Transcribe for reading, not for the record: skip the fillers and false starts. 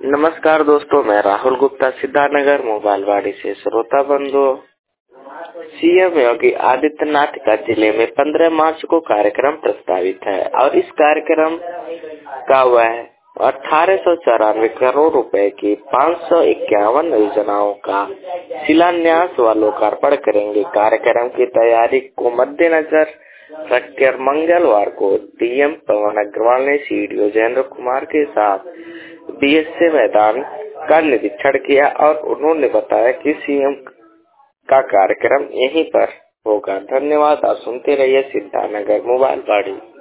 नमस्कार दोस्तों, मैं राहुल गुप्ता सिद्धार्थनगर मोबाइलवाड़ी से। श्रोता बंधुओं, सीएम योगी आदित्यनाथ का जिले में 15 मार्च को कार्यक्रम प्रस्तावित है और इस कार्यक्रम का वह 1894 करोड़ रुपए की 551 योजनाओं का शिलान्यास व लोकार्पण करेंगे। कार्यक्रम की तैयारी को मद्देनजर रखकर मंगलवार को डीएम पवन अग्रवाल ने सीडीओ जयेंद्र कुमार के साथ बीएसए मैदान का निरीक्षण किया और उन्होंने बताया कि सीएम का कार्यक्रम यहीं पर होगा। धन्यवाद। आप सुनते रहिए सिद्धार्थनगर मोबाइलवाड़ी।